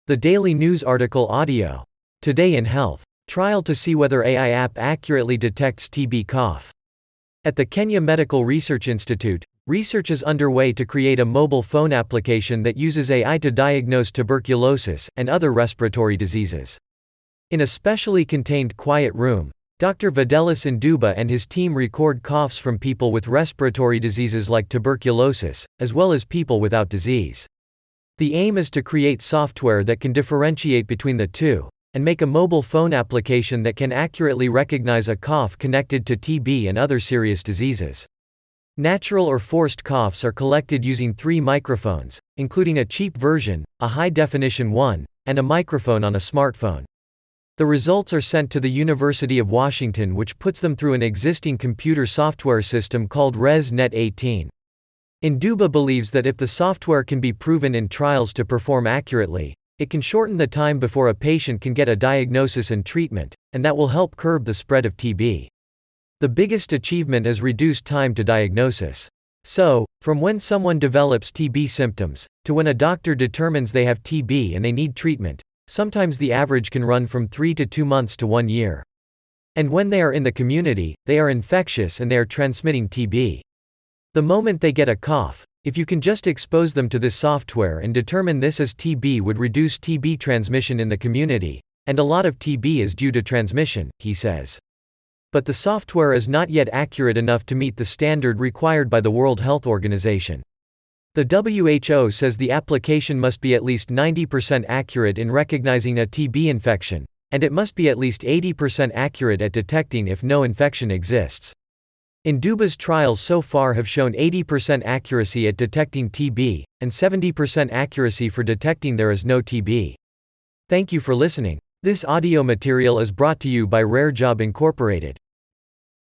The Daily News article audio. Today in Health. Trial to see whether AI app accurately detects TB cough. At the Kenya Medical Research Institute, research is underway to create a mobile phone application that uses AI to diagnose tuberculosis and other respiratory diseases. In a specially contained quiet room, Dr. Videlis Nduba and his team record coughs from people with respiratory diseases like tuberculosis, as well as people without disease. The aim is to create software that can differentiate between the two, and make a mobile phone application that can accurately recognize a cough connected to TB and other serious diseases. Natural or forced coughs are collected using 3 microphones, including a cheap version, a high-definition one, and a microphone on a smartphone. The results are sent to the University of Washington, which puts them through an existing computer software system called ResNet 18. Nduba believes that if the software can be proven in trials to perform accurately, it can shorten the time before a patient can get a diagnosis and treatment, and that will help curb the spread of TB. The biggest achievement is reduced time to diagnosis. So, from when someone develops TB symptoms, to when a doctor determines they have TB and they need treatment, sometimes the average can run from 3 to 2 months to 1 year. And when they are in the community, they are infectious and they are transmitting TB. The moment they get a cough, if you can just expose them to this software and determine this as TB, would reduce TB transmission in the community, and a lot of TB is due to transmission, he says. But the software is not yet accurate enough to meet the standard required by the World Health Organization. The WHO says the application must be at least 90% accurate in recognizing a TB infection, and it must be at least 80% accurate at detecting if no infection exists. Nduba's trials so far have shown 80% accuracy at detecting TB, and 70% accuracy for detecting there is no TB. Thank you for listening. This audio material is brought to you by RareJob Incorporated.